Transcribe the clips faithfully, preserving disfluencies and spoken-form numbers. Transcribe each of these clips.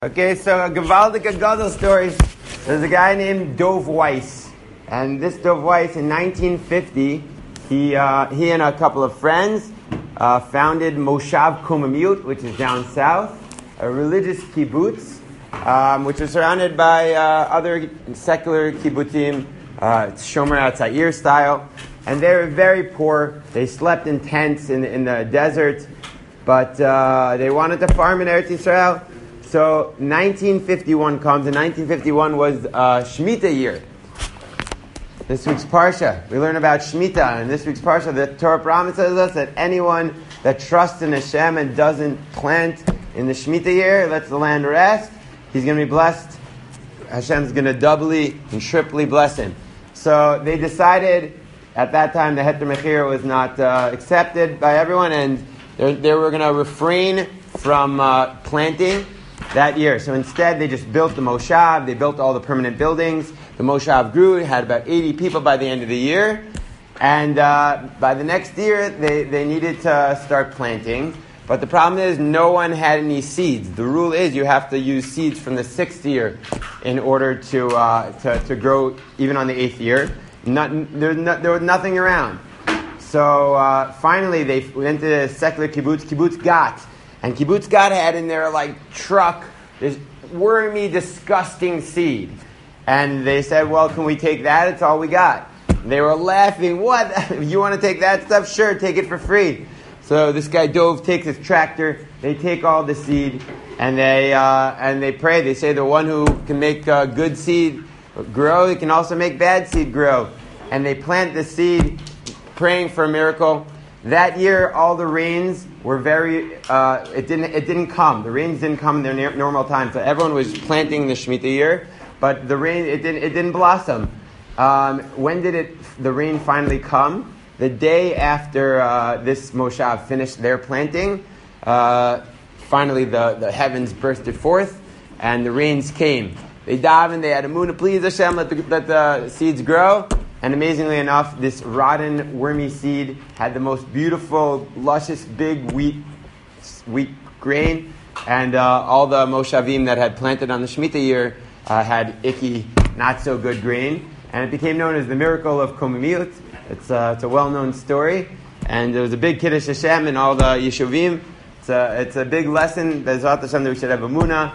Okay, so a Gewaldige Gadol story. There's a guy named Dov Weiss, and this Dov Weiss in nineteen fifty, he uh, he and a couple of friends uh, founded Moshav Komamiut, which is down south, a religious kibbutz, um, which was surrounded by uh, other secular kibbutzim, uh, Shomer HaTzair style, and they were very poor. They slept in tents in in the desert, but uh, they wanted to farm in Eretz Yisrael. So nineteen fifty-one comes, and nineteen fifty-one was uh, Shemitah year. This week's Parsha, we learn about Shemitah, and this week's Parsha, the Torah promises us that anyone that trusts in Hashem and doesn't plant in the Shemitah year, lets the land rest, he's going to be blessed. Hashem's going to doubly and triply bless him. So they decided, at that time the Heter Mechir was not uh, accepted by everyone, and they, they were going to refrain from uh, planting that year. So instead, they just built the Moshav. They built all the permanent buildings. The Moshav grew. It had about eighty people by the end of the year. And uh, by the next year, they, they needed to start planting. But the problem is, no one had any seeds. The rule is you have to use seeds from the sixth year in order to uh, to, to grow even on the eighth year. Not, there, no, there was nothing around. So uh, finally, they went to a secular kibbutz, Kibbutz Gat. And Kibbutz Gat had in their like truck this wormy, disgusting seed. And they said, well, can we take that? It's all we got. And they were laughing. What? You want to take that stuff? Sure, take it for free. So this guy Dov takes his tractor. They take all the seed, and they uh, and they pray. They say the one who can make uh, good seed grow, he can also make bad seed grow. And they plant the seed, praying for a miracle. That year, all the rains were very. Uh, it didn't. It didn't come. The rains didn't come in their ne- normal time. So everyone was planting the Shemitah year, but the rain. It didn't. It didn't blossom. Um, when did it? The rain finally come. The day after uh, this Moshav finished their planting, uh, finally the, the heavens bursted forth, and the rains came. They davened. They had a moon. Please Hashem, let the, let the seeds grow. And amazingly enough, this rotten, wormy seed had the most beautiful, luscious, big wheat wheat grain. And uh, all the Moshavim that had planted on the Shemitah year uh, had icky, not so good grain. And it became known as the miracle of Komamiut. It's, uh, it's a well-known story. And there was a big Kiddush Hashem in all the Yeshuvim. It's a, it's a big lesson, Bezrat Hashem, that we should have emunah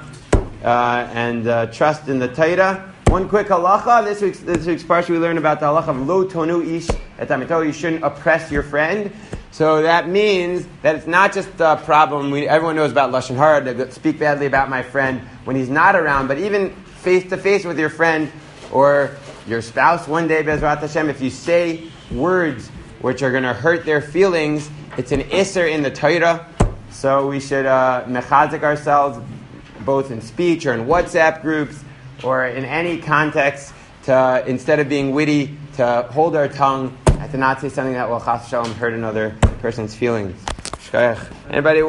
uh, and uh, trust in the Torah. One quick halacha. This week's this week's parsha we learn about the halacha of lo tonu ish et amito. You shouldn't oppress your friend. So that means that it's not just a problem. We, everyone knows about lashon hara, to speak badly about my friend when he's not around. But even face to face with your friend or your spouse one day, Bezrat Hashem, if you say words which are going to hurt their feelings, it's an isser in the Torah. So we should uh, mechazik ourselves, both in speech or in WhatsApp groups, or in any context, to instead of being witty, to hold our tongue and to not say something that will chas v'shalom hurt another person's feelings. Anybody?